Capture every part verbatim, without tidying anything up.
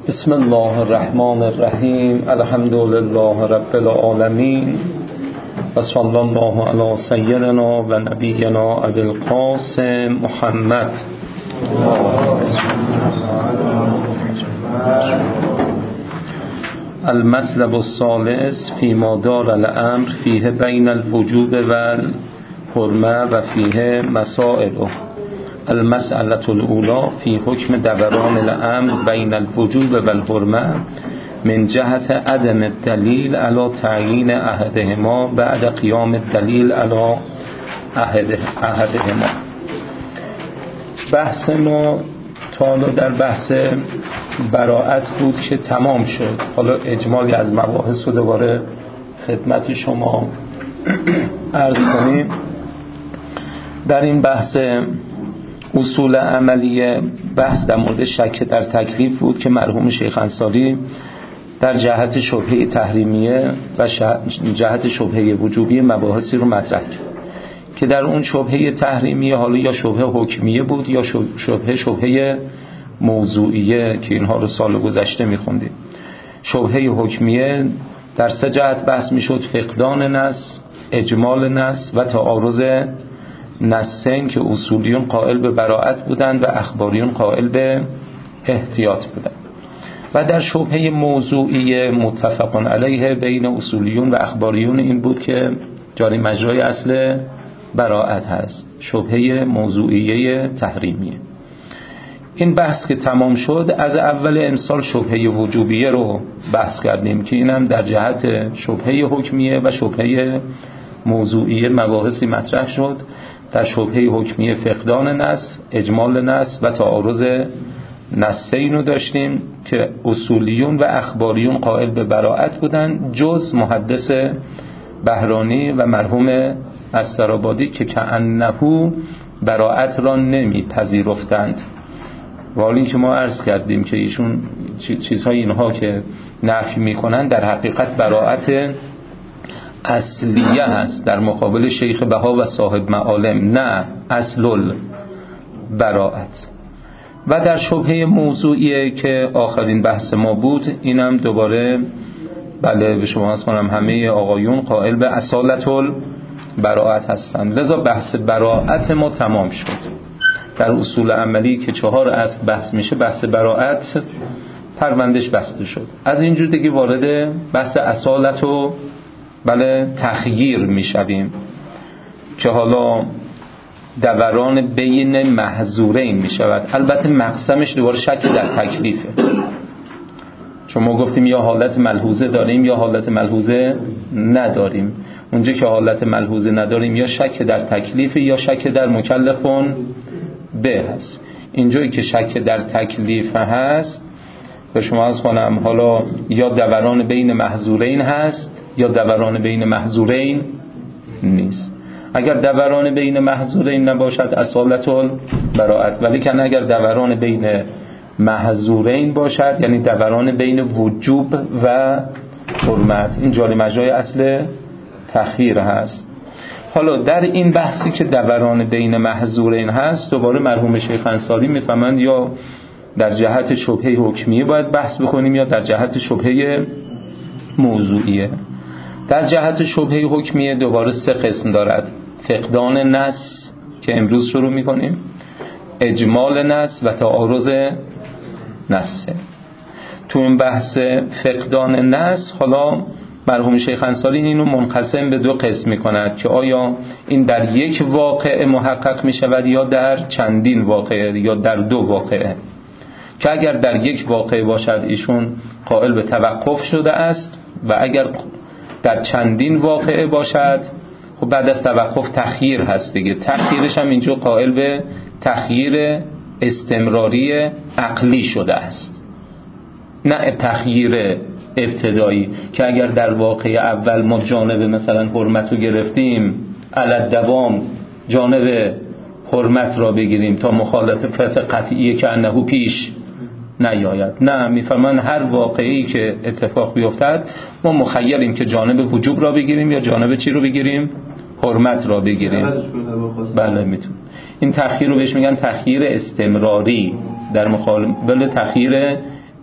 بسم الله الرحمن الرحیم. الحمد لله رب العالمین و صلی الله علی سیدنا و نبینا ابی القاسم محمد. المطلب الثالث فيما دار الامر فيه بين الوجوب والحرمه و فيه مسائل. المسألة الأولى في حكم دوران الأمر بين الوجوب والحرمة من جهة عدم الدليل على تعيين أحدهما بعد قيام الدليل على أحدهما. بحث ما تا حالا در بحث براءت بود که تمام شد. حالا اجمالی از مباحث رو دوباره خدمت شما عرض کنیم. در این بحث اصول عملیه بحث در مورد شک در تکلیف بود که مرحوم شیخ انصاری در جهت شبهه تحریمیه و جهت شبهه وجوبی مباحثی رو مطرح کرد که در اون شبهه تحریمیه حالا یا شبهه حکمیه بود یا شبهه شبهه موضوعیه که اینها رو سال گذشته میخوندیم. شبهه حکمیه در سه جهت بحث میشد: فقدان نص، اجمال نص و تعارض نصین که اصولیون قائل به براءت بودند و اخباریون قائل به احتیاط بودند. و در شبهه موضوعی متفق علیه بین اصولیون و اخباریون این بود که جاری مجرای اصل براءت هست، شبهه موضوعیه تحریمیه. این بحث که تمام شد، از اول امسال شبهه وجوبیه رو بحث کردیم که اینم در جهت شبهه حکمیه و شبهه موضوعیه مباحثی مطرح شد. در شبهه حکمیه فقدان نص، اجمال نص و تعارض نصین رو داشتیم که اصولیون و اخباریون قائل به براءت بودن جز محدث بهرانی و مرحوم استرابادی که کأنه براءت را نمی پذیرفتند. و حالا که ما عرض کردیم که ایشون چیزهای اینها که نفی میکنن در حقیقت براءت اصلیه هست در مقابل شیخ بها و صاحب معالم، نه اصل براءت. و در شبهه موضوعیه که آخرین بحث ما بود، اینم دوباره بله به شما از کنم همه آقایون قائل به اصالت براءت هستند. لذا بحث براءت ما تمام شد. در اصول عملی که چهار اصل بحث میشه، بحث براءت پروندش بسته شد. از اینجور دیگه وارد بحث اصالت و بله تخییر میشویم که حالا دوران بین محظورین میشود. البته مقسمش دوباره شک در تکلیفه، چون ما گفتیم یا حالت ملحوظه داریم یا حالت ملحوظه نداریم. اونجا که حالت ملحوظه نداریم یا شک در تکلیف یا شک در مکلفون به هست. اینجایی که شک در تکلیف هست به شما از کنم حالا یا دوران بین محظورین هست یا دوران بین محظورین نیست. اگر دوران بین محظورین نباشد اصالت براءت، ولی که اگر دوران بین محظورین باشد یعنی دوران بین وجوب و حرمت، این جاری مجرای اصل تخییر هست. حالا در این بحثی که دوران بین محظورین هست، دوباره مرحوم شیخ انصاری میفهمند یا در جهت شبهه حکمیه باید بحث بکنیم یا در جهت شبهه موضوعیه. در جهت شبهه حکمیه دوباره سه قسم دارد: فقدان نص که امروز شروع میکنیم، اجمال نص و تعارض نص. تو این بحث فقدان نص حالا مرحوم شیخ انصاری اینو منقسم به دو قسم میکند که آیا این در یک واقعه محقق میشود یا در چندین واقعه یا در دو واقعه. که اگر در یک واقعه باشد ایشون قائل به توقف شده است و اگر در چندین واقعه باشد خب بعد از توقف تخییر هست دیگه. تخییرش هم اینجا قائل به تخییر استمراری عقلی شده است، نه تخییر ابتدایی که اگر در واقعه اول ما جانب مثلا حرمت رو گرفتیم علی دوام جانب حرمت را بگیریم تا مخالفت قطعیه که انهو پیش نیاید. نه، میفرمان هر واقعی که اتفاق بیفتد ما مخیریم که جانب وجوب را بگیریم یا جانب چی رو بگیریم؟ حرمت را بگیریم. بله میتون. این تخییر رو بهش میگن تخییر استمراری در مقابل تخییر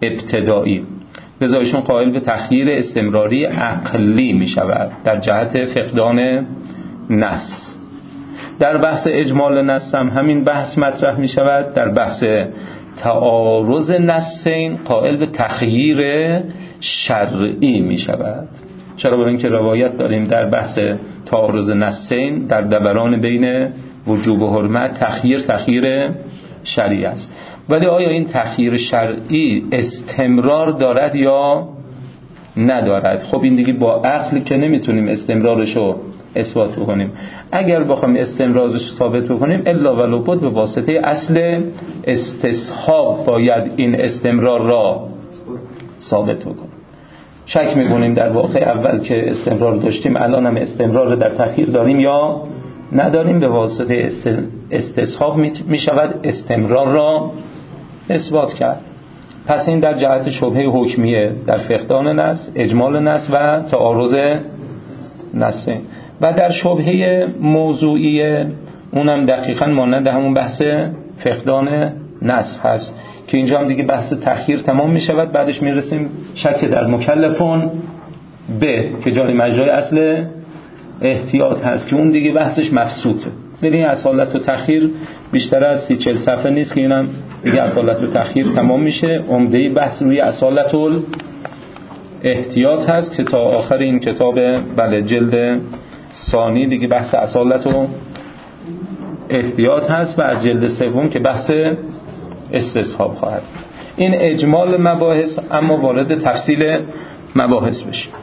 ابتدایی، لذا ایشون قائل به تخییر استمراری عقلی می شود در جهت فقدان نص. در بحث اجمال نص هم همین بحث مطرح می شود. در بحث تعارض نصین قائل به تخییر شرعی می شود. چرا؟ برای اینکه روایت داریم در بحث تعارض نصین در دوران بین وجوب و حرمت تخییر تخییر شرعی است. ولی آیا این تخییر شرعی استمرار دارد یا ندارد؟ خب این دیگه با عقل که نمیتونیم استمرارش رو اثبات بکنیم. اگر بخوایم استمرارش ثابت بکنیم الا ولو بد به واسطه اصل استصحاب باید این استمرار را ثابت بکنیم. شک میکنیم در واقع اول که استمرار داشتیم الان هم استمرار در تخییر داریم یا نداریم. به واسطه استصحاب می شود استمرار را اثبات کرد. پس این در جهت شبهه حکمیه در فقدان نص، اجمال نص و تعارض نص. و در شبهه موضوعیه اونم دقیقاً مانند همون بحث فقدان نص هست که اینجا هم دیگه بحث تخییر تمام می شود. بعدش می رسیم شک در مکلفون به که جاری مجرای اصل احتیاط هست که اون دیگه بحثش مبسوطه. ببین اصالت و تخییر بیشتر از سی چهل صفحه نیست که اینم دیگه اصالت و تخییر تمام میشه. عمده بحث روی اصالت و احتیاط هست که تا آخر این کتاب بله جلد ثانی دیگه بحث اصالت و احتیاط هست و از جلد سوم که بحث استصحاب خواهد. این اجمال مباحث، اما وارد تفصیل مباحث بشیم.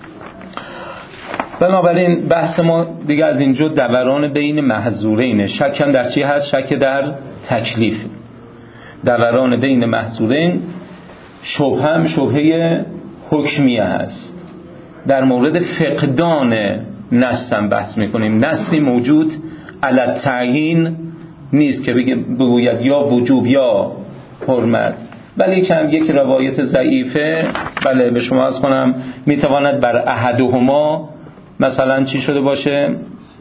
بنابراین بحث ما دیگه از اینجا دوران بین محظورین. شک هم در چی هست؟ شک در تکلیف. دوران بین محظورین. شبهه هم شبهه حکمیه هست. در مورد فقدان نص هم بحث میکنیم. نصی موجود علی تعیین نیست که بگوید یا وجوب یا حرمت، ولی کم یک روایت ضعیفه بله به شما از کنم میتواند بر احدهما مثلا چی شده باشه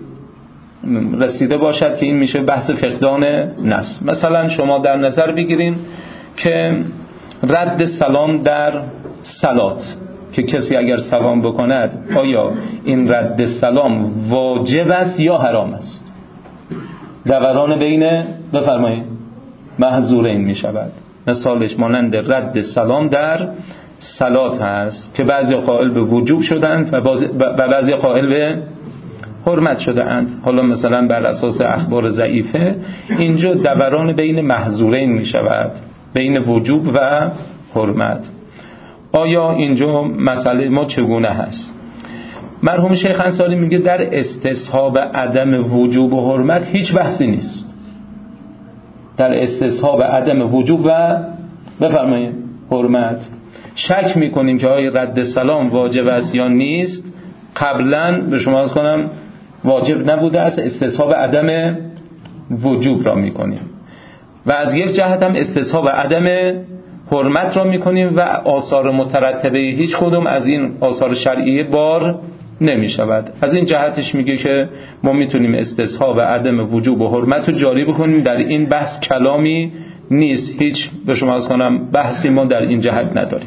رسیده باشد که این میشه بحث فقدان نص. مثلا شما در نظر بگیرین که رد سلام در صلات که کسی اگر سلام بکند آیا این رد سلام واجب است یا حرام است؟ دوران بین بفرمایید محظورین می شود. مثالش مانند رد سلام در صلات هست که بعضی قائل به وجوب شدند و بعضی قائل به حرمت شده اند. حالا مثلا بر اساس اخبار ضعیفه اینجا دوران بین محظورین می شود، بین وجوب و حرمت. آیا اینجا مسئله ما چگونه هست؟ مرحوم شیخ انصاری میگه در استصحاب عدم وجوب و حرمت هیچ بحثی نیست. در استصحاب عدم وجوب و بفرمایید حرمت شک میکنیم که آیا رد سلام واجب است یا نیست. قبلا به شما از کنم واجب نبوده است، استصحاب عدم وجوب را میکنیم و از یک جهت هم استصحاب عدم حرمت را میکنیم و آثار مترتبه هیچ کدوم از این آثار شرعیه بار نمی شود. از این جهتش میگه که ما میتونیم استصحاب عدم وجوب و حرمت رو جاری بکنیم. در این بحث کلامی نیست، هیچ به شما از کنم بحثی ما در این جهت نداریم.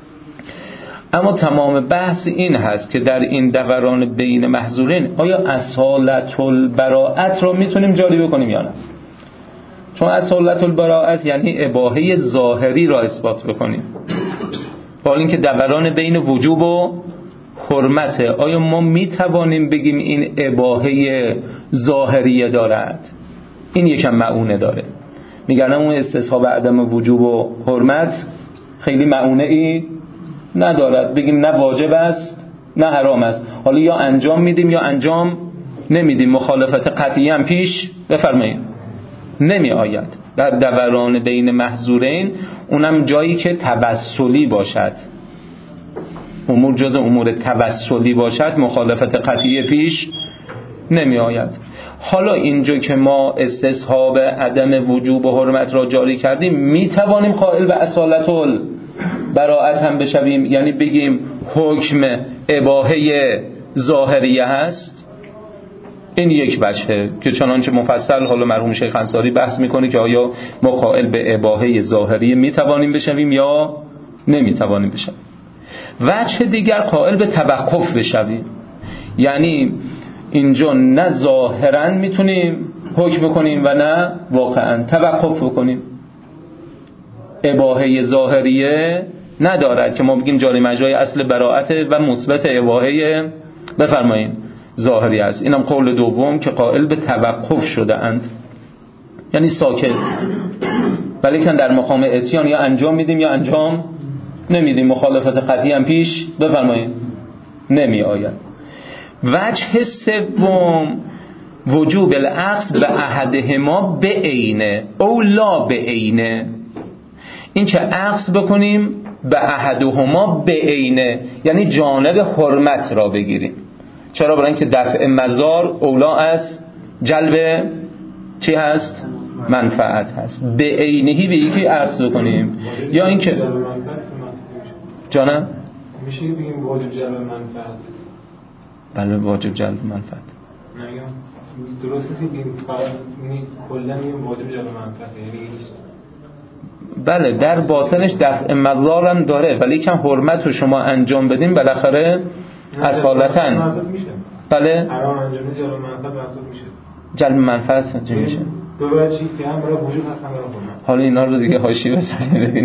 اما تمام بحث این هست که در این دوران بین محظورین آیا اصالت البراءت رو میتونیم جاری بکنیم یا نه؟ چون اصالت البراءت یعنی اباحه ظاهری را اثبات بکنیم، حال این که دوران بین وجوب و حرمته. آیا ما میتوانیم بگیم این اباحه ظاهریه دارد؟ این یکم معونه داره. میگن اون استصحاب عدم وجوب و حرمت خیلی معونه ای ندارد، بگیم نه واجب است نه حرام است. حالا یا انجام میدیم یا انجام نمیدیم، مخالفت قطعی هم پیش بفرمایید نمی آید. در دوران بین محظورین اونم جایی که توسلی باشد، امور جز امور توسلی باشد، مخالفت قطعی پیش نمی آید. حالا اینجا که ما استصحاب عدم وجوب و حرمت را جاری کردیم می توانیم قائل به اصالت البراءت هم بشویم، یعنی بگیم حکم اباحه ظاهریه هست. این یک بچه که چنانچه مفصل حالا مرحوم شیخ انصاری بحث میکنه که آیا ما قائل به اباحه ظاهریه میتوانیم بشویم یا نمیتوانیم بشویم. وجه دیگر قائل به توقف بشویم، یعنی اینجا نه ظاهرا میتونیم حکم بکنیم و نه واقعا توقف بکنیم. اباحه ظاهریه ندارد که ما بگیم جاری مجرای اصل براءت و مثبت اباحه بفرمایید ظاهری است. اینم قول دوم که قائل به توقف شده اند، یعنی ساکت، ولیکن در مقام اتیان یا انجام میدیم یا انجام نمیدیم، مخالفت قطعی هم پیش بفرمایید نمی آید. وجه سوم وجوب الاخذ به احدهما به عینه او لا به عینه، این که اخذ بکنیم به احدهما به عینه، یعنی جانب حرمت را بگیریم. چرا؟ برای اینکه دفع مضار اولا از جلب چی هست؟ منفعت هست. به عینهی به یکی اخذ بکنیم، یا اینکه جانم میشه بگیم واجب جلب منفعت. بله واجب جلب منفعت. نمیگم درسته که این فقط یعنی کلا میگیم واجب جلب منفعت، یعنی بله در باطنش دفع مضار هم داره، ولی کم حرمت رو شما انجام بدین بالاخره اصالتا بله حرام انجام جلب منفعت محسوب میشه. جلب منفعت چی میشه؟ دو وجهی که هم برای وجود هست هم برای حرمت. حالا اینا رو دیگه حاشیه بزنید ببینید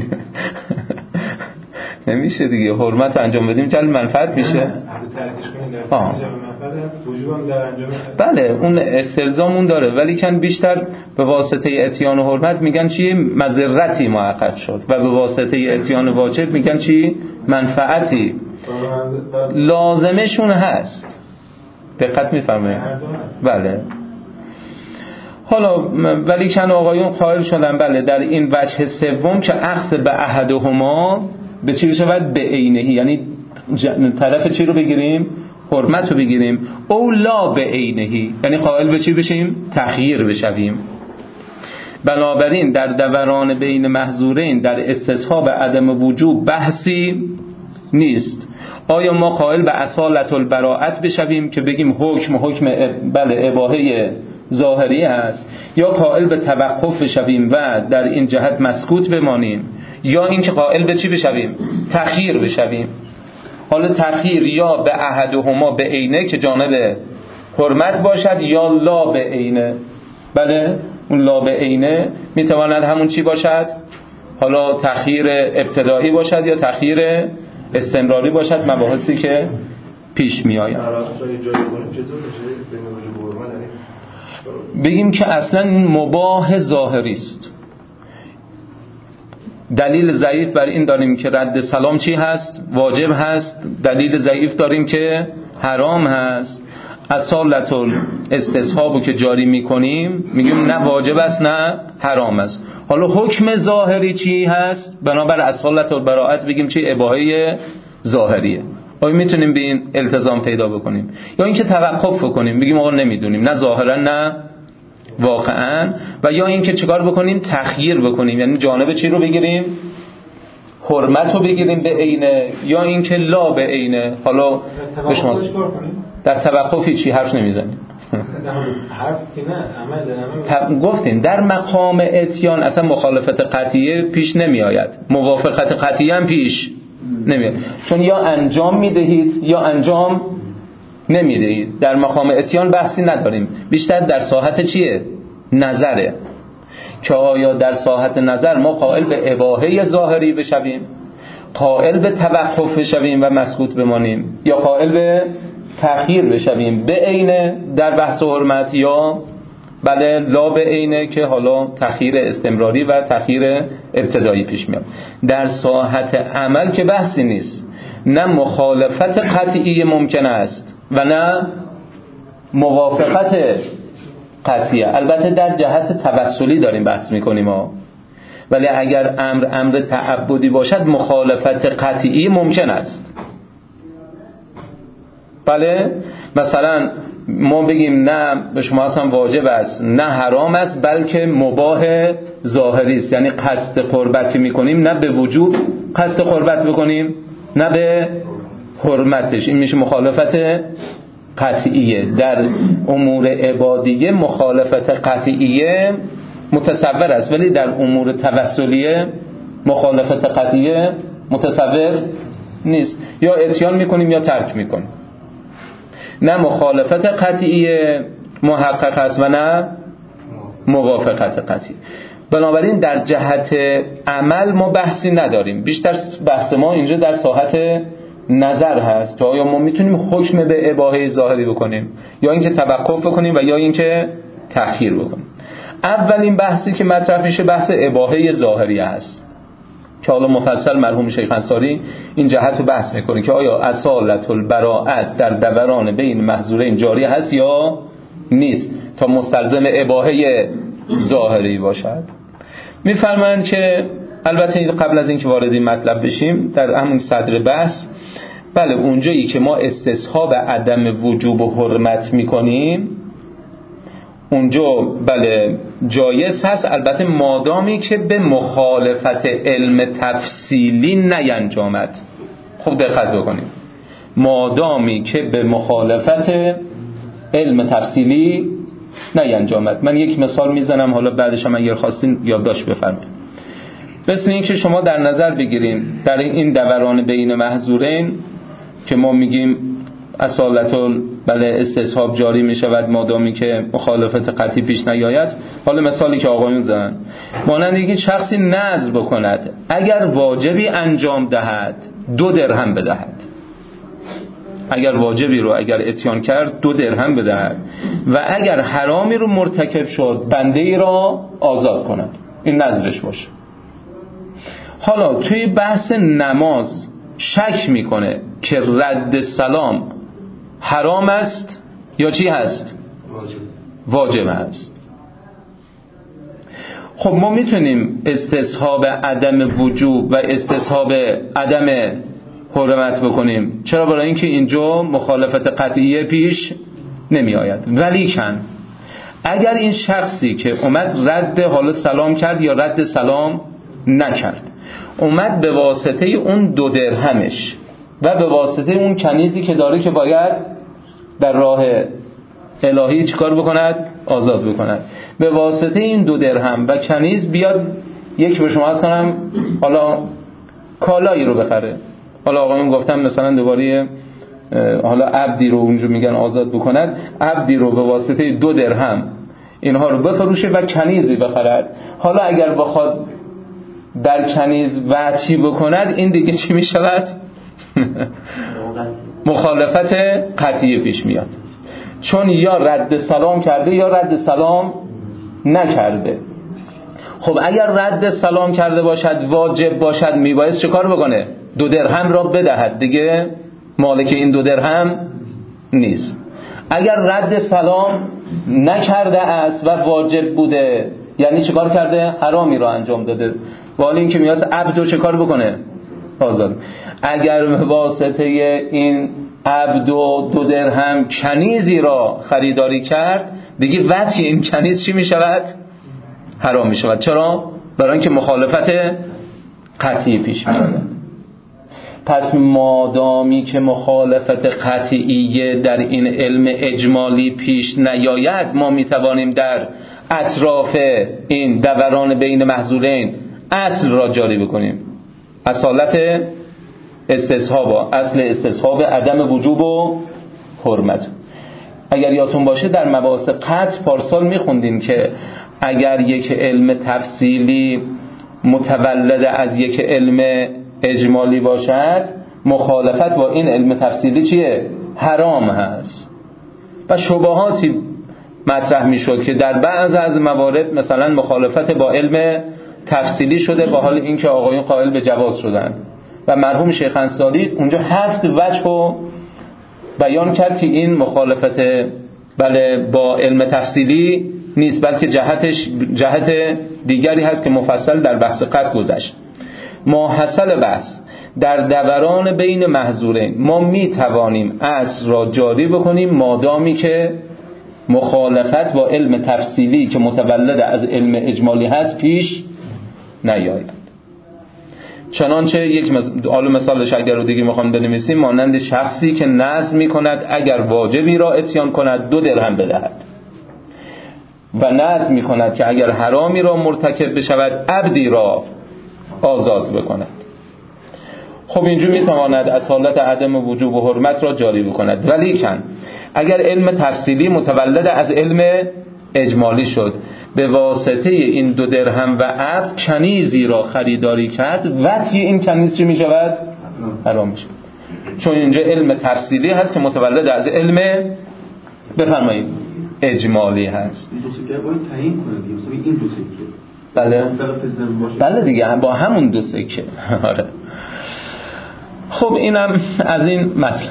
نمیشه دیگه، حرمت انجام بدیم جلب منفعت میشه. اگه تعریفش کنیم در جلب منفعت وجود هم در انجام بله اون استلزام اون داره، ولی کن بیشتر به واسطه اتیان و حرمت میگن چی؟ مضرتی محقق شد، و به واسطه اتیان واجب میگن چی؟ منفعتی. لازمشون هست، دقت میفرمایید؟ بله. حالا ولی کن آقایون قائل شدن بله در این وجه سوم که اخذ به احدهما به چی شود؟ به عینهی، یعنی طرف چی رو بگیریم؟ حرمت رو بگیریم. او لا به عینهی، یعنی قائل به چی بشیم؟ تخییر بشویم. بنابراین در دوران بین محظورین در استصحاب عدم وجوب بحثی نیست. آیا ما قائل به اصالت البراءت بشویم که بگیم حکم حکم بله اباحه ظاهری است، یا قائل به توقف بشویم و در این جهت مسکوت بمانیم، یا اینکه قائل به چی بشویم؟ تخییر بشویم. حالا تخییر یا به احدهما به عینه که جانب حرمت باشد، یا لا به عینه. بله اون لا به عینه میتواند همون چی باشد؟ حالا تخییر ابتدایی باشد یا تخییر استمراری باشد، مباحثی که پیش می آید. بگیم که اصلا این مباح ظاهری است. دلیل ضعیف بر این داریم که رد سلام چی هست؟ واجب هست. دلیل ضعیف داریم که حرام هست. اصالت الاستصحابو که جاری میکنیم میگیم نه واجب است نه حرام است. حالا حکم ظاهری چی هست؟ بنابر اصالت البراءت بگیم چی؟ اباحه ظاهریه. آیا میتونیم به این التزام پیدا بکنیم؟ یا اینکه توقف بکنیم بگیم آقا نمیدونیم، نه ظاهرا نه واقعا، و یا اینکه چیکار بکنیم؟ تخییر بکنیم، یعنی جانب چی رو بگیریم؟ حرمت رو بگیریم به عینه، یا اینکه لا به عینه. حالا به شما در توقفی چی حرف نمیزنیم حرف که نه عمل گفتیم در مقام اتیان اصلا مخالفت قطعیه پیش نمی آید، موافقت قطعیه هم پیش نمیاد، چون یا انجام میدهید یا انجام نمیدهید. در مقام اتیان بحثی نداریم، بیشتر در ساحت چیه؟ نظره، که آیا در ساحت نظر ما قائل به اباحه ظاهری بشویم، قائل به توقف بشویم و مسکوت بمانیم، یا قائل به تأخیر بشویم به عینه در بحث حرمت، یا بله لا به عینه که حالا تأخیر استمراری و تأخیر ابتدایی پیش میاد. در ساحت عمل که بحثی نیست، نه مخالفت قطعی ممکن است و نه موافقت قطعیه. البته در جهت توسلی داریم بحث میکنیم ها، ولی اگر امر امر تعبدی باشد مخالفت قطعی ممکن است. بله مثلا ما بگیم نه به شما اصلا واجب است نه حرام است، بلکه مباح ظاهری است، یعنی قصد قربت که میکنیم نه به وجوب قصد قربت بکنیم نه به حرمتش، این میشه مخالفت قطعیه. در امور عبادیه مخالفت قطعیه متصور است، ولی در امور توسلیه مخالفت قطعیه متصور نیست. یا اتیان میکنیم یا ترک میکنیم. نه مخالفت قطعی محقق است و نه موافقت قطعی. بنابراین در جهت عمل ما بحثی نداریم، بیشتر بحث ما اینجا در ساحت نظر هست که آیا ما میتونیم حکم به اباحه ظاهری بکنیم یا اینکه توقف بکنیم و یا اینکه تأخیر بکنیم. اولین بحثی که مطرح میشه بحث اباحه ظاهری است که حالا مفصل مرحوم شیخ انصاری این جهت رو بحث میکنه که آیا اصالت البراءت در دوران بین محظورین جاری هست یا نیست تا مستلزم اباحه ظاهری باشد. میفرمایند که البته قبل از اینکه وارد این مطلب بشیم در همون صدر بحث، بله اونجایی که ما استصحاب عدم وجوب و حرمت میکنیم اونجا بله جایز هست، البته مادامی که به مخالفت علم تفصیلی نینجامد. خب دقت بکنیم، مادامی که به مخالفت علم تفصیلی نینجامد. من یک مثال میزنم، حالا بعدش هم اگر خواستین یادداشت بفرمایید. مثل این که شما در نظر بگیریم در این دوران بین محظورین که ما میگیم اصالت بله استصحاب جاری میشود مادامی که مخالفت قطعی پیش نیاید. حالا مثالی که آقایون زدن، مانند اینکه شخصی نذر بکند اگر واجبی انجام دهد دو درهم بدهد. اگر واجبی رو اگر اتیان کرد دو درهم بدهد و اگر حرامی رو مرتکب شد بنده ای را آزاد کند. این نذرش باشه. حالا توی بحث نماز شک میکنه که رد سلام حرام است یا چی هست؟ واجب. واجب هست. خب ما میتونیم استصحاب عدم وجوب و استصحاب عدم حرمت بکنیم. چرا؟ برای اینکه اینجا مخالفت قطعیه پیش نمی آید. ولیکن اگر این شخصی که اومد رد حالا سلام کرد یا رد سلام نکرد، اومد به واسطه اون دو درهمش و به واسطه اون کنیزی که داره که باید در راه الهی چیکار بکند؟ آزاد بکند، به واسطه این دو درهم و کنیز بیاد یک به شما از کنم حالا کالایی رو بخره. حالا آقایون گفتم مثلا دوباره حالا عبدی رو اونجا میگن آزاد بکند، عبدی رو به واسطه دو درهم اینها رو بفروشه و کنیزی بخرد. حالا اگر بخواد در کنیز وعچی بکند این دیگه چی میشود؟ مخالفت قطعی پیش میاد، چون یا رد سلام کرده یا رد سلام نکرده. خب اگر رد سلام کرده باشد واجب باشد میبایست چه کار بکنه؟ دو درهم را بدهد، دیگه مالک این دو درهم نیست. اگر رد سلام نکرده است و واجب بوده یعنی چه کار کرده؟ حرامی را انجام داده، ولی این که میاد عبدو چه کار بکنه؟ آزاد. اگر واسطه این عبدو دو درهم کنیزی را خریداری کرد دیگه وقتی این کنیز چی میشود؟ حرام میشود. چرا؟ برای اینکه مخالفت قطعی پیش میاد. پس مادامی که مخالفت قطعیه در این علم اجمالی پیش نیاید ما میتوانیم در اطراف این دوران بین محظورین اصل را جاری بکنیم. اصالت استصحاب، اصل استصحاب عدم وجوب و حرمت. اگر یادتون باشه در مباحث قطع پارسال میخوندیم که اگر یک علم تفصیلی متولد از یک علم اجمالی باشد مخالفت با این علم تفصیلی چیه؟ حرام هست. و شبهاتی مطرح میشد که در بعض از موارد مثلا مخالفت با علم تفصیلی شده با حال اینکه آقایون قائل به جواز شدند و مرحوم شیخ انصاری اونجا هفت وجه رو بیان کرد که این مخالفت بله با علم تفصیلی نیست بلکه جهتش جهت دیگری هست که مفصل در بحث قطع گذشت. ماحصل بحث در دوران بین محظورین ما می توانیم اصل را جاری بکنیم مادامی که مخالفت با علم تفصیلی که متولد از علم اجمالی هست پیش نیاید. چنانچه یک مثال مثالش اگر رو دیگه میخوام بنویسیم مانند شخصی که نذر میکند اگر واجبی را اتیان کند دو درهم بدهد و نذر میکند که اگر حرامی را مرتکب بشود عبدی را آزاد بکند. خب اینجور میتواند اصالت عدم وجوب و حرمت را جاری بکند. ولیکن اگر علم تفصیلی متولد از علم اجمالی شد، به واسطه این دو درهم و عبد کنیزی را خریداری کرد، وطی این کنیز چی می شود؟ حرام می شود. چون اینجا علم تفصیلی هست که متولد از علم بفرمایید اجمالی هست. این دو سکه باید تعیین کنه دیگه، مثلا این دو سکه بله بله دیگه با همون دو سکه. آره. خب اینم از این مطلب. فهمید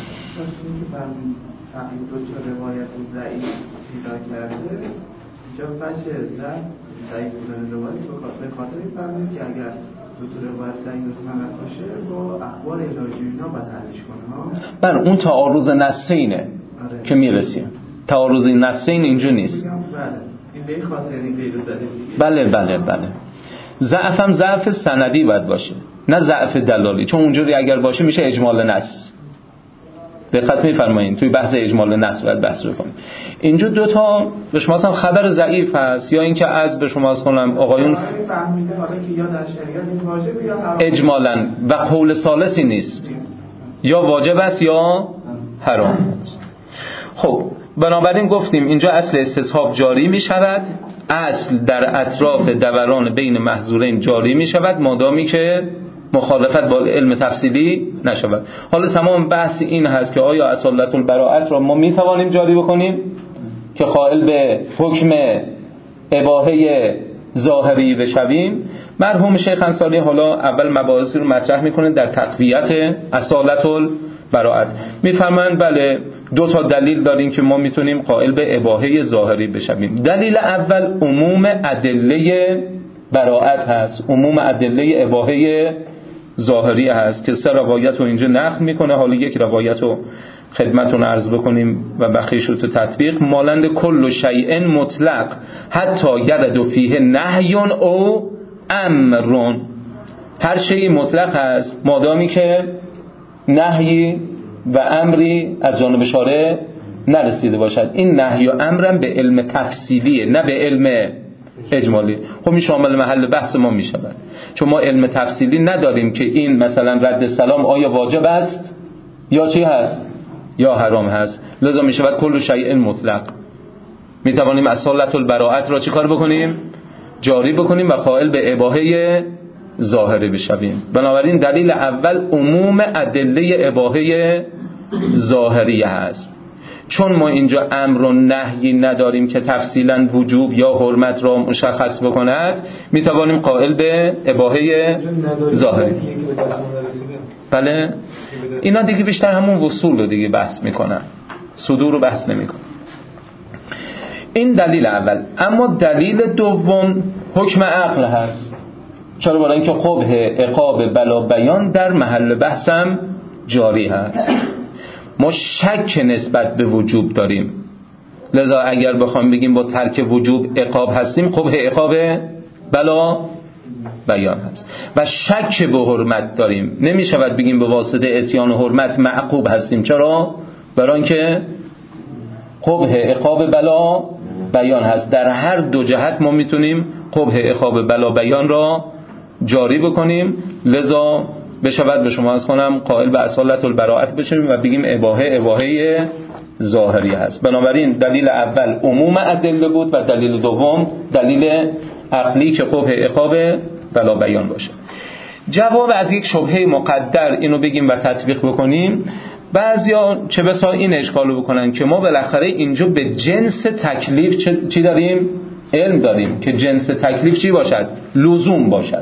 دو تا روایت ضعیف پیدا کرده، اینجا فشه زن ضعیف بودن روایت به خاطر فهمید که اگر دو تا روایت ضعیف سند باشه با اخبار الهی اینا باید حلش کنه ها. بله اون تعارض نصینه آره. که میرسیم تعارض نصین اینجا نیست. بله این به خاطر این غیر زده. بله بله بله ضعف هم ضعف سندی باید باشه نه ضعف دلالی، چون اونجوری اگر باشه میشه اجمال نص. دقت میفرمایید توی بحث اجمال نص باید بحث بکنیم. اینجا دو تا به شما اصلا خبر ضعیف هست یا اینکه از به شما از کنم آقایون فهمیده حالا که یا در شریعت این واجب یا حرام اجمالاً و قول ثالثی نیست، یا واجب است یا حرام است. خب بنابراین گفتیم اینجا اصل استصحاب جاری می شود، اصل در اطراف دوران بین محظورین جاری می شود مادامی که مخالفت با علم تفصیلی نشود. حالا تمام بحث این هست که آیا اصالت البراءت را ما می توانیم جاری بکنیم که قائل به حکم اباحه ظاهری بشویم. مرحوم شیخ انصاری حالا اول مباحثی رو مطرح میکنه در تقویت اصالت البراءت. میفرمایند بله دو تا دلیل داریم که ما میتونیم قائل به اباحه ظاهری بشویم. دلیل اول عموم ادله براءت هست، عموم ادله اباحه ظاهری هست که سه روایت رو اینجا نقل میکنه. حالا یک روایت رو خدمتون عرض بکنیم و بقیه‌اش رو تو تطبیق. مالند کل شیء مطلق حتی یرد فیه نهی او امر، هر شیء مطلق هست مادامی که نهی و امری از جانب شارع نرسیده باشد. این نهی و امرم به علم تفصیلیه نه به علم اجمالی. خب این شامل محل بحث ما می شود، چون ما علم تفصیلی نداریم که این مثلا رد سلام آیا واجب است یا چی هست یا حرام هست. لذا می شود کل شیء مطلق. می توانیم اصالت البراءت را چی کار بکنیم؟ جاری بکنیم و قائل به اباحه ظاهری بشویم. بنابراین دلیل اول عموم ادله اباحه ظاهریه هست. چون ما اینجا امر و نهی نداریم که تفصیلا وجوب یا حرمت را مشخص بکند، می توانیم قائل به اباحه ظاهری. بله اینا دیگه بیشتر همون وصول رو دیگه بحث میکنن، صدور رو بحث نمیکنن. این دلیل اول. اما دلیل دوم حکم عقل هست. چرا؟ برای اینکه قبح عقاب بلا بیان در محل بحثم جاری هست. ما شک نسبت به وجوب داریم، لذا اگر بخوام بگیم با ترک وجوب عقاب هستیم، قبح عقاب بلا بیان هست. و شک به حرمت داریم، نمی شود بگیم به واسطه اتیان حرمت معقوب هستیم. چرا؟ برای اینکه قبح عقاب بلا بیان هست. در هر دو جهت ما میتونیم قبح عقاب بلا بیان را جاری بکنیم، لذا بشود به شما از کنم قائل به اصالت البراءت بشیم و بگیم اباحه اباحه ظاهری هست. بنابراین دلیل اول عموم ادله بود و دلیل دوم دلیل عقلی که قبح عقاب بلا بیان باشه. جواب از یک شبهه مقدر اینو بگیم و تطبیق بکنیم. بعضیا چه بسا این اشکالو بکنن که ما بالاخره اینجا به جنس تکلیف چی داریم؟ علم داریم که جنس تکلیف چی باشد؟ لزوم باشد.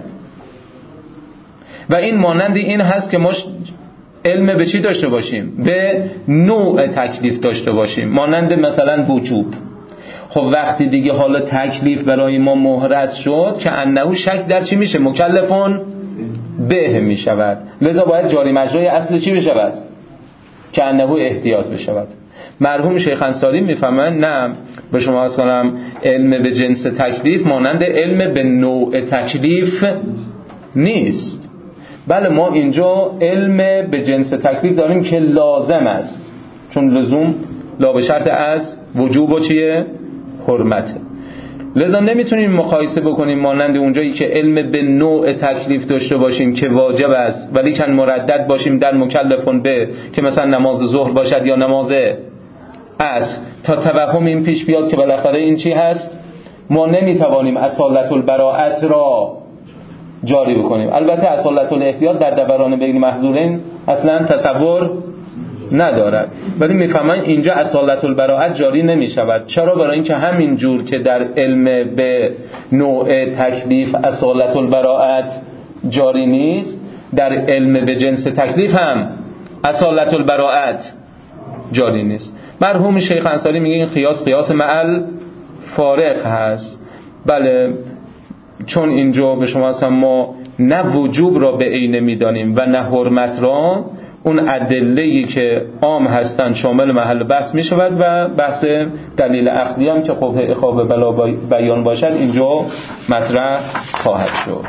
و این مانند این هست که ما علم به چی داشته باشیم؟ به نوع تکلیف داشته باشیم، مانند مثلا وجوب. خب وقتی دیگه حالا تکلیف برای ما محرز شد که انه شک در چی میشه؟ مکلفون به می شود. لذا باید جاری مجرای اصل چی بشود؟ که انه احتیاط بشود. مرحوم شیخ انصاری میفهمن نه، به شما از کنم علم به جنس تکلیف مانند علم به نوع تکلیف نیست. بله ما اینجا علم به جنس تکلیف داریم که لازم است، چون لزوم لا به شرط از وجوب و چیه؟ حرمته. لذا نمیتونیم مقایسه بکنیم مانند اونجایی که علم به نوع تکلیف داشته باشیم که واجب است ولی کن مردد باشیم در مکلفون به که مثلا نماز ظهر باشد یا نماز عصر، تا توهم این پیش بیاد که بالاخره این چی هست، ما نمیتوانیم اصالت البراءت را جاری بکنیم. البته اصالت الاحتیاط در دوران بین محظورین اصلا تصور ندارد، ولی میفهمن اینجا اصالت البراءت جاری نمی شود. چرا؟ برای اینکه همین جور که در علم به نوع تکلیف اصالت البراءت جاری نیست، در علم به جنس تکلیف هم اصالت البراءت جاری نیست. مرحوم شیخ انصاری میگه این قیاس قیاس معل فارق هست. بله، چون اینجا به شما اصلا ما نه وجوب را به عینه میدانیم و نه حرمت را، اون ادله‌ای که عام هستن شامل محل بحث می شود و بحث دلیل عقلی هم که قبح اخاب بلا بیان باشد اینجا مطرح خواهد شد.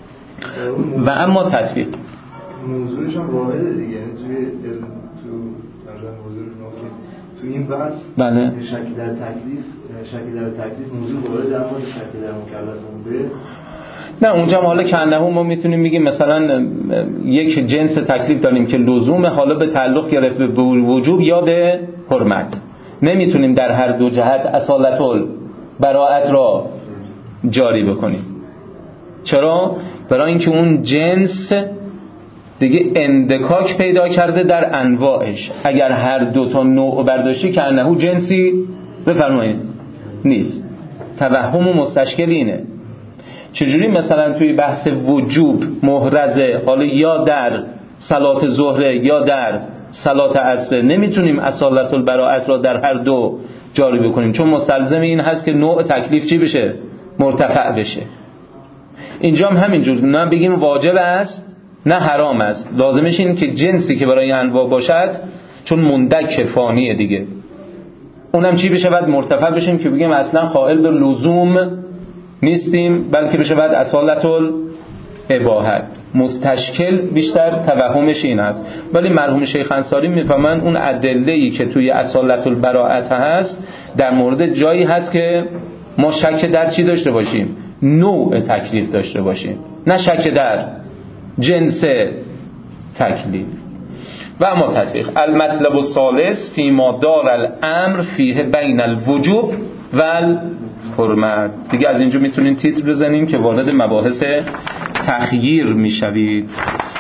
و اما تطبیق موضوعش هم واحده دیگه، یعنی توی علم تو مثلا موضوع تو این بحث بله شک در تکلیف شک در تکلیف موضوع وارد، اما شک در مکلفون به نه. اونجا حالا که انه ما میتونیم بگیم مثلا یک جنس تکلیف داریم که لزوم حالا به تعلق گرفته به وجوب یا به حرمت، نمیتونیم در هر دو جهت اصالت البراءت را جاری بکنیم. چرا؟ برای اینکه اون جنس دیگه اندکاک پیدا کرده در انواعش. اگر هر دو تا نوع برداشتی که انه جنسی بفرمایید نیست. توهم و مستشکل اینه. چجوری مثلا توی بحث وجوب محرزه، حالا یا در صلات ظهر یا در صلات عصر، نمیتونیم اصالت البراءت را در هر دو جاری بکنیم، چون مستلزم این هست که نوع تکلیف چی بشه؟ مرتفع بشه. اینجا هم همینجور، نه بگیم واجب است نه حرام است، لازمش این که جنسی که برای انواع باشد، چون مندک فانیه دیگه، اونم چی بشه؟ بعد مرتفع بشیم که بگیم اصلا قائل به لزوم نیستیم، بلکه بشه بعد اصالت الاباحت. مستشکل بیشتر توهمش این است. ولی مرحوم شیخ انصاری میفهمن اون ادله‌ای که توی اصالت البراءت هست در مورد جایی هست که ما شک در چی داشته باشیم؟ نوع تکلیف داشته باشیم، نه شک در جنس تکلیف. و اما تطبیق المطلب الثالث فیما دار الامر فیه بین الوجوب و الحرمت. دیگه از اینجا میتونین تیتر بزنیم که وارد مباحث تخییر میشوید.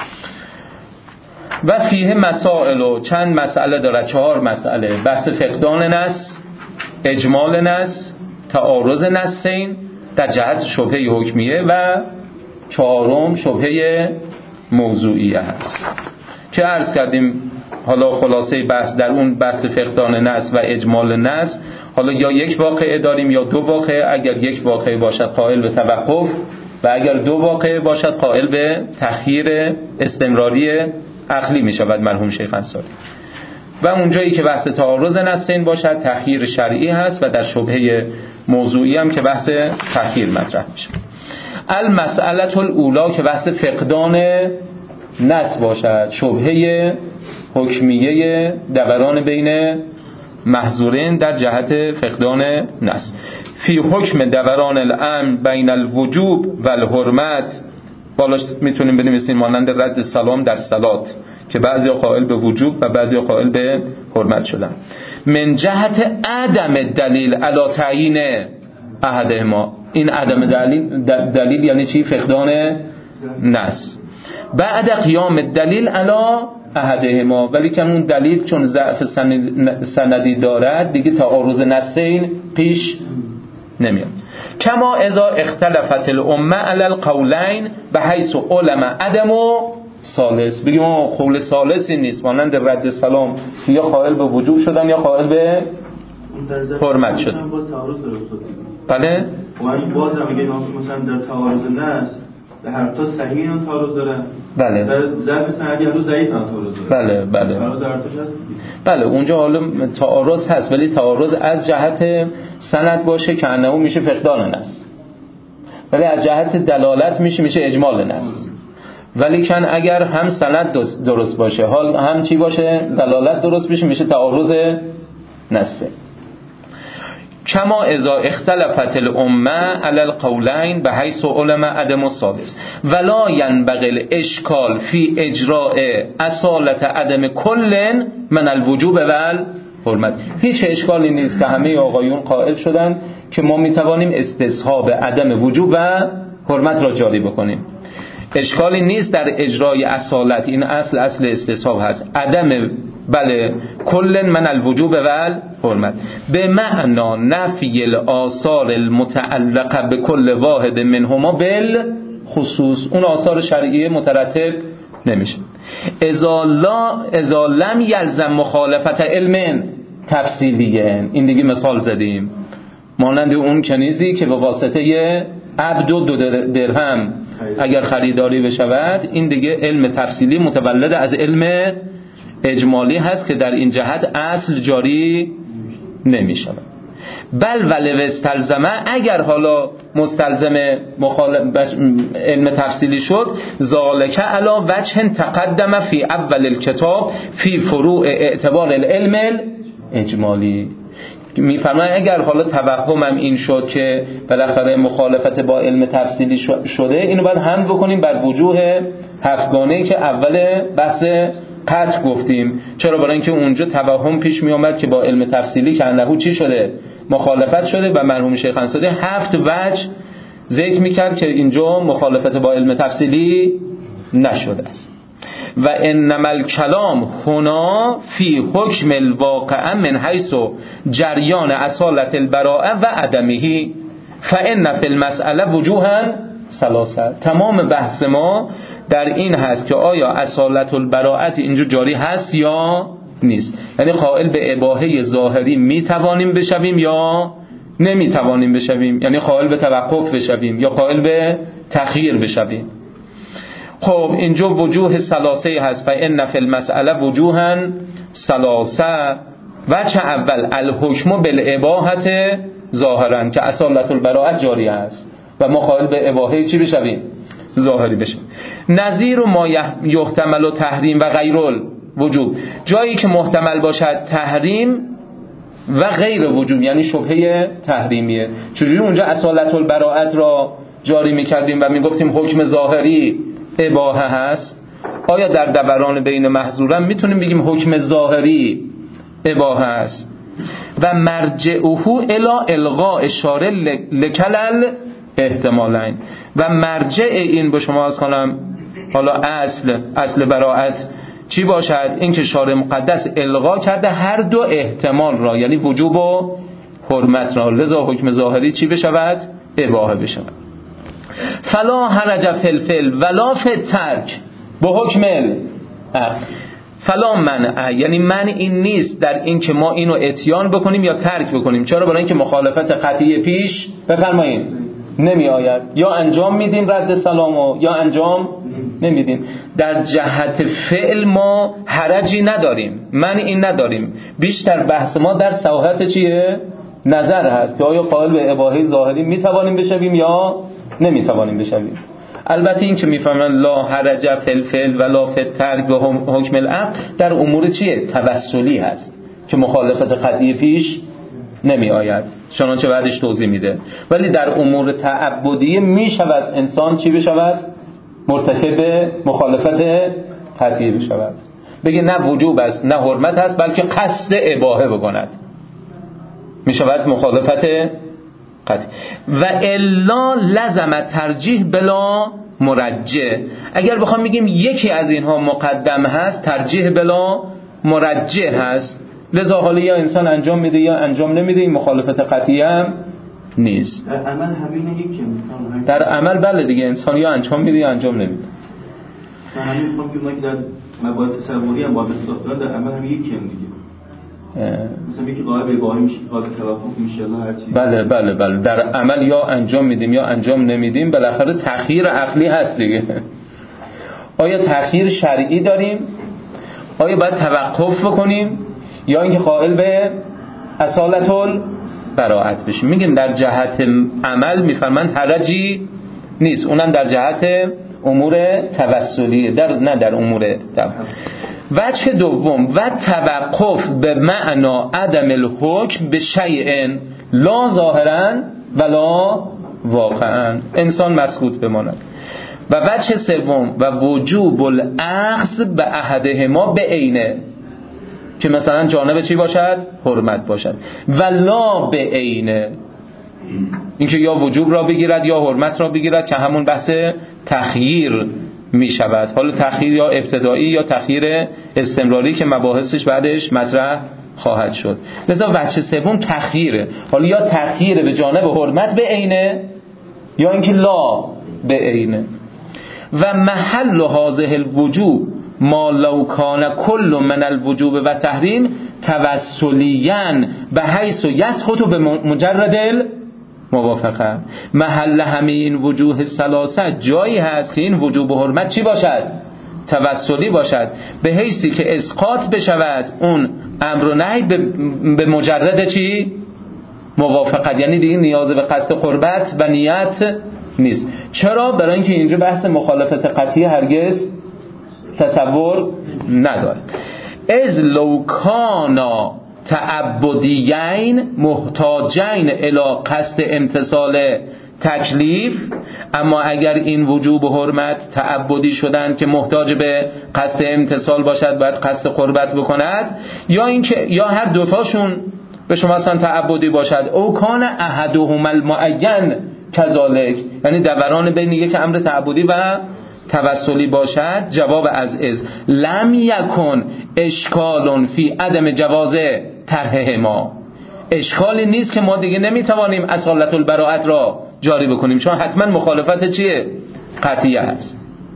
و فیه مسائل، و چند مسئله داره، چهار مسئله: بحث فقدان نص، اجمال نص، تعارض نصین در جهت شبهه حکمیه و چهارم شبهه موضوعیه هست که عرض کردیم. حالا خلاصه بحث در اون بحث فقدان نص و اجمال نص، حالا یا یک واقعه داریم یا دو واقعه. اگر یک واقعه باشد قائل به توقف و اگر دو واقعه باشد قائل به تخییر استمراری عقلی می شود مرحوم شیخ انصاری. و اونجایی که بحث تعارض نصین باشد تخییر شرعی هست و در شبهه موضوعی هم که بحث تخییر مطرح میشه. المسئله الاولی که بحث فقدان نص باشد، شبهه حکمیه دوران بین محظورین در جهت فقدان نص. فی حکم دوران الامر بین الوجوب و الحرمت، بالاش میتونیم بنویسیم مانند رد سلام در صلات که بعضی قائل به وجوب و بعضی قائل به حرمت شدن. من جهت عدم دلیل علی تعیین احدهما. این عدم دلیل دلیل یعنی چی؟ فقدان نص. بعد قیام دلیل علی احدهما، ولی که اون دلیل چون ضعف سندی دارد دیگه تعارض نصین پیش نمیاد. کما اذا اختلفت الامه علی القولین بحیث علم عدم ثالث. بگیم قول ثالثی نیست، مانند رد سلام یا قائل به وجوب شدن یا قائل به حرمت شد. بله ولی باز هم میگه مثلا در تعارض نص به هر تا صحیح هم تعارض داره، بله در ضعف سندی هم ضعیف هم تعارض داره. بله بله تعارض در ارتش هست. بله اونجا حالا تعارض هست، ولی تعارض از جهت سند باشه که انه میشه فقدان نص، ولی از جهت دلالت میشه میشه اجمال نص. ولی کن اگر هم سند درست باشه حال هم چی باشه دلالت درست بشه میشه تعارض نص. کما اذا اختلفت الامه علی القولین به حیث علم عدم السادس ولا ینبغي الاشکال فی اجراء اصالت عدم کل من الوجوب و حرمت. هیچ اشکالی نیست که همه آقایون قائل شدن که ما میتوانیم استصحاب عدم وجوب و حرمت را جاری بکنیم. اشکالی نیست در اجرای اصالت، این اصل اصل استصحاب هست، عدم بله کل من الوجوب و حرمت به معنا نفی الاثار المتعلقه به کل واحد منهما بالخصوص. اون آثار شرعیه مترتب نمیشه. اذا لا اذا لم یلزم مخالفت علم تفصیلیه. این دیگه مثال زدیم مانند اون کنیزی که به واسطه عبد و دو درهم اگر خریداری بشود، این دیگه علم تفصیلی متولد از علم اجمالی هست که در این جهت اصل جاری نمی شود. بل ولو استلزمه، اگر حالا مستلزم مخالف علم تفصیلی شد، ذالک علی وجه تقدم فی اول الکتاب فی فروع اعتبار العلم اجمالی. میفرماید اگر حالا توهمم این شد که بالاخره مخالفت با علم تفصیلی شده، اینو باید حمل بکنیم بر وجوه هفتگانه‌ای که اول بحث قطع گفتیم. چرا؟ برای اینکه اونجا توهم پیش می اومد که با علم تفصیلی که انهو چی شده؟ مخالفت شده و مرحوم شیخ انصاری هفت وجه ذکر میکرد که اینجا مخالفت با علم تفصیلی نشده است. و انما الکلام هنا فی حکم الواقع من حیث جریان اصالت البراءه و عدمه فان فی المساله وجوها ثلاثه. تمام بحث ما در این هست که آیا اصالت البراءت اینجا جاری هست یا نیست. یعنی قائل به اباحه ظاهری میتوانیم بشویم یا نمیتوانیم بشویم، یعنی قائل به توقف بشویم یا قائل به تخییر بشویم. خب اینجا وجوه ثلاثه هست. فإن فی المسأله وجوها ثلاثه. وجه اول الحکم بالاباحه ظاهرا که اصالت البراءت جاری هست و ما قائل به اباحه چی بشویم؟ ظاهری بشویم. نظیر ما یحتمل و تحریم و غیر الوجوب، جایی که محتمل باشد تحریم و غیر وجوب، یعنی شبهه تحریمیه. چجوری اونجا اصالت البراءت را جاری میکردیم و میگفتیم حکم ظاهری اباحه هست؟ آیا در دوران بین محظوران میتونیم بگیم حکم ظاهری اباحه هست؟ و مرجعه الی الغاء شارع لکلل احتمالین، و مرجع این به شما از کنم حالا اصل اصل براءت چی باشد؟ این که شارع مقدس الغا کرده هر دو احتمال را، یعنی وجوب و حرمت را، لذا حکم ظاهری چی بشود؟ اباحه بشود. فلا حرج فی الفعل ولا فی الترک با حکم فلا منع، یعنی منع این نیست در این که ما اینو اتیان بکنیم یا ترک بکنیم. چرا؟ برای اینکه مخالفت قطعی پیش بفرمایید نمی آید، یا انجام میدیم رد سلامو یا انجام نمیدیم. در جهت فعل ما حرجی نداریم، منع این نداریم. بیشتر بحث ما در صحت چیه؟ نظر هست که آیا قائل به اباحه ظاهری میتوانیم بشویم یا نمیتوانیم بشویم. البته این که میفهمن لا حرج فی الفعل ولا فی الترک و حکم العقل در امور چیه؟ توسلی هست که مخالفت قطعی پیش نمی آید، چنانچه بعدش توضیح میده. ولی در امور تعبدی می شود انسان چی بشود؟ مرتکب مخالفت قطعی بشود، بگه نه وجوب است نه حرمت است بلکه قصد اباحه بکند، می شود مخالفت قطعی. و الا لزم ترجیح بلا مرجح، اگر بخوام بگیم یکی از اینها مقدم هست ترجیح بلا مرجح هست، لذا حالا یا انسان انجام میده یا انجام نمیده، این مخالفت قطعی هم نیست. در عمل همین یکی میگم، در عمل بله دیگه، انسان یا انجام میده یا انجام نمیده. همین میگم که ما که در مباحث تصوری هم باید استفاده در عمل هم یکی هم دیگه. مثلا یکی قائل به اباحه میشه، قائل به توقف میشه، الله هر چیز. بله بله بله، در عمل یا انجام میدیم یا انجام نمیدیم، بالاخره تأخیر عقلی هست دیگه. آیا تأخیر شرعی داریم؟ آیا باید توقف بکنیم یا اینکه قائل به اصالت البراءت بشیم؟ میگیم در جهت عمل میفرمند حرجی نیست، اونم در جهت امور توسلی، در نه در امور توسلی. وجه دوم و توقف به معنا عدم الحکم به شیء لا ظاهرا ولا واقعا، انسان مسکوت بماند. و وجه سوم و وجوب الاخذ به احدهما به عینه، که مثلا جانب چی باشد؟ حرمت باشد. و لا به عینه، اینکه یا وجوب را بگیرد یا حرمت را بگیرد، که همون بحث تخییر می شود. حالا تخییر یا ابتدایی یا تخییر استمراری که مباحثش بعدش مطرح خواهد شد. لذا وجه سوم تخییره. حالا یا تخییر به جانب حرمت به عینه یا اینکه لا به عینه. و محل هذه الوجوب ما لو کان کل من الوجوب و تحریم توسلیاً به حیث یسقط به مجرد موافقه. محل همه این وجوه ثلاثه جایی هست که این وجوب و حرمت چی باشد؟ توسلی باشد، به حیثی که اسقاط بشود اون امر و نهی به مجرد چی؟ موافقت، یعنی دیگه نیاز به قصد قربت و نیت نیست. چرا؟ برای اینکه اینجا بحث مخالفت قطعی هرگز تصور نداره. از لو کانا تعبدیین محتاجین الی قصد امتثال تکلیف، اما اگر این وجوب و حرمت تعبدی شدن که محتاج به قصد امتثال باشد، باید قصد قربت بکند، یا اینکه یا هر دوتاشون به شما اصلا تعبدی باشد، او کان احدهما المعین کذالک، یعنی دوران بین یک امر تعبدی و توسلی باشد، جواب از از لم یکن اشکال فی عدم جواز طرحهما، اشکالی نیست که ما دیگه نمیتوانیم اصالت البراءت را جاری بکنیم، چون حتما مخالفت چیه؟ قطعیه هست.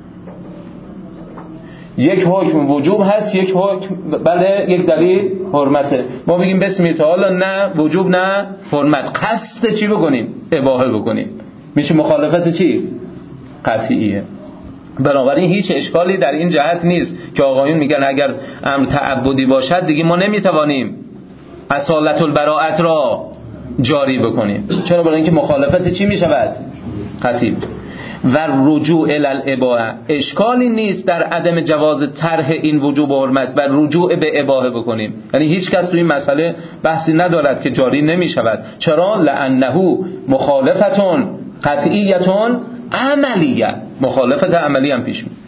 یک حکم وجوب هست، یک حکم بله یک دلیل حرمته، ما بگیم بسم تعالی نه وجوب نه حرمت، قصد چی بکنیم؟ اباحه بکنیم، میشه مخالفت چی؟ قطعیه. بنابراین هیچ اشکالی در این جهت نیست که آقایون میگن اگر امر تعبدی باشد دیگه ما نمیتوانیم اصالت البراءت را جاری بکنیم. چرا؟ برای اینکه مخالفت چی میشود؟ قطعی. و رجوع الی الاباحه، اشکالی نیست در عدم جواز طرح این وجوب و حرمت و رجوع به اباحه بکنیم، یعنی هیچ کس توی این مسئله بحثی ندارد که جاری نمیشود. چرا؟ لانه مخالفتون قطعیتون عملیه، مخالفت عملی هم پیش میاد.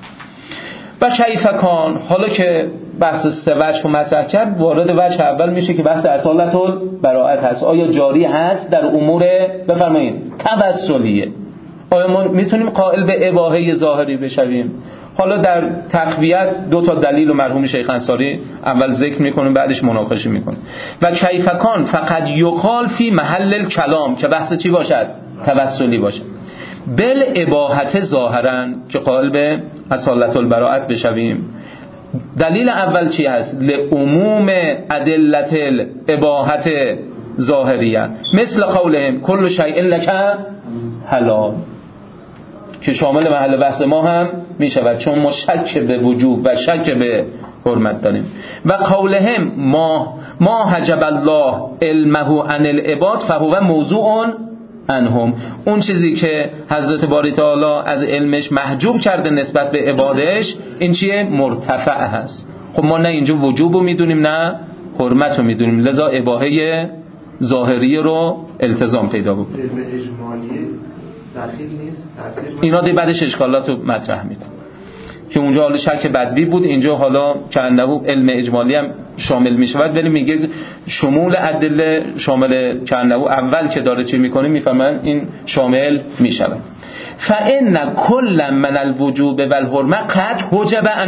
و کیف کان، حالا که بحث سه وجه رو مطرح کرد، وارد وجه اول میشه که بحث اصالت البراءت هست. آیا جاری هست در امور بفرمایید توسلیه؟ آیا ما میتونیم قائل به اباحه ظاهری بشویم؟ حالا در تقویت دو تا دلیل و مرحوم شیخ انصاری اول ذکر میکنیم بعدش مناقشه میکنیم. و کیف کان فقط یقال فی محل الکلام، که بحث چی باشد؟ توسلی باشد. بل اباحت ظاهرا، که قائل به اصالت البراءت بشویم. دلیل اول چی هست؟ لعموم ادلت الاباحت ظاهریه، مثل قولهم کل شیء لک حلال، که شامل محل بحث ما هم می شود، چون ما شک به وجوب و شک به حرمت داریم. و قولهم ما ما حجب الله علمه عن العباد فهو موضوع عنهم، اون چیزی که حضرت باری تعالی از علمش محجوب کرده نسبت به عبادش، این چیه؟ مرتفع هست. خب ما نه اینجا وجوب رو میدونیم نه حرمت رو میدونیم، لذا اباحه ظاهری رو التزام پیدا بکنیم. علم اجمالی دخیل نیست، اینا دی بعدش اشکالات رو مطرح میکنه که اونجا حالا شک بدوی بود، اینجا حالا که انه علم اجمالی هم شامل میشود، ولی میگه شمول ادله شامل که انه اول که داره چی میکنه میفهمن این شامل میشود. فان کل من الوجوب والحرمه قد حجب عن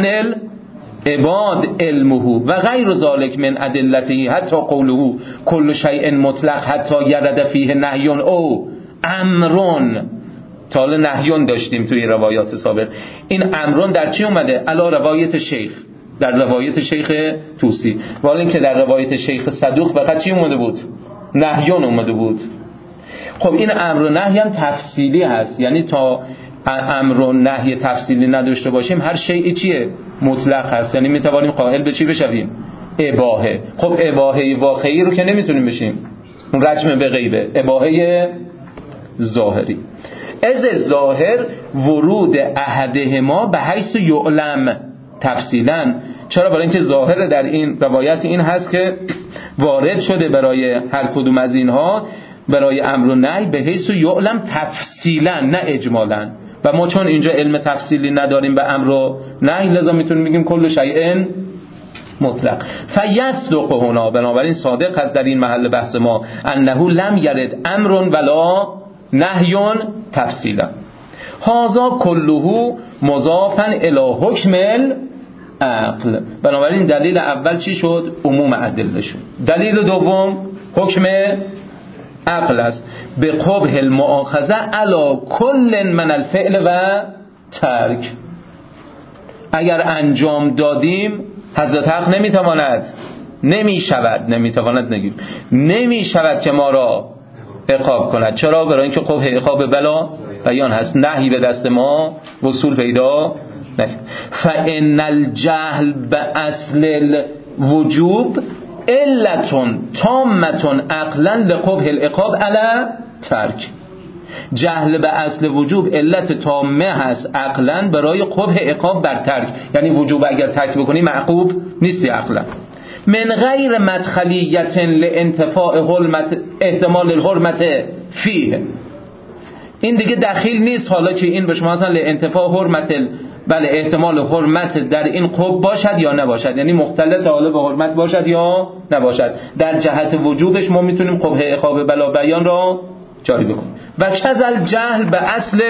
العباد علمه و غیر ذلك من ادلته، حتی قوله کل شیء مطلق حتی یرد فیه نهی او امرون. تا حالا نهیون داشتیم توی روایات سابق، این امرون در چی اومده؟ علی روایت شیخ، در روایت شیخ توسی، ولی اینکه در روایت شیخ صدوق فقط چی اومده بود؟ نهیون اومده بود. خب این امر و نهی هم تفصیلی هست، یعنی تا امر و نهی تفصیلی نداشته باشیم هر شیء چیه؟ مطلق هست، یعنی میتوانیم قائل به چی بشویم؟ اباحه. خب اباحه واقعی رو که نمیتونیم بشیم، اون رجم به غیبه، اباحه ظاهری. از ظاهر ورود احدهما به حیث یعلم تفصیلا. چرا؟ برای اینکه ظاهر در این روایت این هست که وارد شده برای هر کدوم از اینها برای امر و نهی به حیث یعلم تفصیلا نه اجمالا. و ما چون اینجا علم تفصیلی نداریم به امر و نهی، لذا میتونیم بگیم کل شیء مطلق. فیصدق هنا، بنابراین صادق هست در این محل بحث ما، انه لم یرد امر ولا نهی تفصیلا. هذا کله مضافا الی حکم العقل. بنابراین دلیل اول چی شد؟ عموم ادله شد. دلیل دوم حکم عقل است، به قبح المؤاخذه علی کل من الفعل و ترک. اگر انجام دادیم حضرت حق نمیتواند نمی شود نمیتواند نگیم نمی شود که ما را عقاب کند. چرا؟ برای اینکه قبح عقاب بلا بیان هست، نهی به دست ما وصول پیدا نکرد. فان الجهل باصل الوجوب علتون تامتون عقلا لقبح العقاب علی ترک. جهل به اصل وجوب علت تامه هست عقلا برای قبح عقاب بر ترک، یعنی وجوب اگر ترک بکنی معقوب نیستی عقلا. من غیر مدخلیت لانتفاع حرمت احتمال الحرمت فیه، این دیگه دخیل نیست حالا که این به شما مثلا لانتفاع حرمت بله احتمال حرمت در این قب باشد یا نباشد، یعنی مختلط حالا به حرمت باشد یا نباشد. در جهت وجوبش ما میتونیم قبح عقاب بلا بیان را جاری بکنیم. و کذل جهل به اصل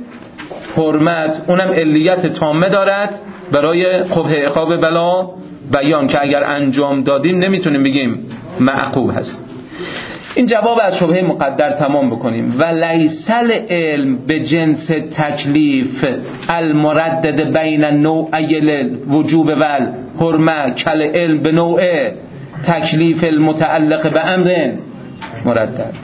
حرمت، اونم علیت تامه دارد برای قبح عقاب بلا بیان که اگر انجام دادیم نمیتونیم بگیم معقوب هست. این جواب از شبهه مقدر تمام بکنیم. و لیسل علم به جنس تکلیف المردد بین نوعی وجوب ول حرمه کل علم به نوع تکلیف المتعلق به امر مردد.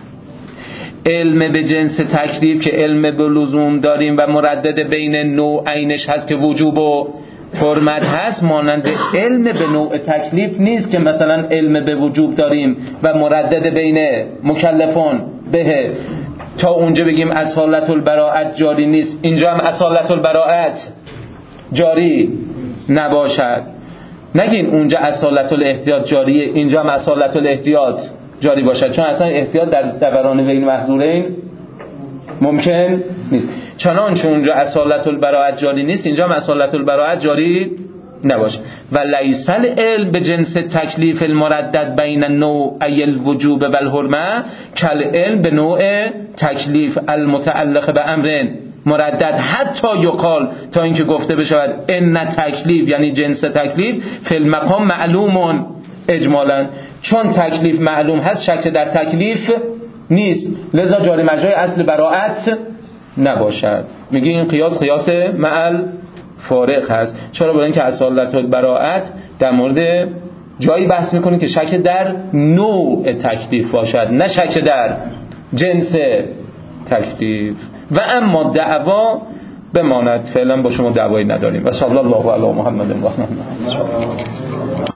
علم به جنس تکلیف که علم به لزوم داریم و مردد بین نوعینش هست که وجوب و حرمت هست، مانند علم به نوع تکلیف نیست که مثلا علم به وجوب داریم و مردد بین مکلفون به تا اونجا بگیم اصالت البراءت جاری نیست، اینجا هم اصالت البراءت جاری نباشد. نگین اونجا اصالت الاحتیاط جاریه اینجا هم اصالت الاحتیاط جاری باشد، چون اصلا احتیاط در دوران بین محظورین ممکن نیست. چنانچه اونجا اصالت البراءت جاری نیست اینجا هم اصالت البراءت جاری نباشه. و لیسل علم به جنس تکلیف المردد بین نوعی الوجوب و الحرمه کل علم به نوع تکلیف المتعلق به امر مردد حتی یقال تا اینکه گفته بشود ان تکلیف یعنی جنس تکلیف فی المقام معلوم اجمالا، چون تکلیف معلوم هست شک در تکلیف نیست، لذا جاری مجرای اصل براءت نباشد. میگه این قیاس قیاس معل فارق هست. چرا؟ برای اینکه اصالت البراءت در مورد جایی بحث میکنه که شک در نوع تکلیف باشد نه شک در جنس تکلیف. و اما دعوا بماند، فعلا با شما دعوایی نداریم. و صلی الله علی محمد و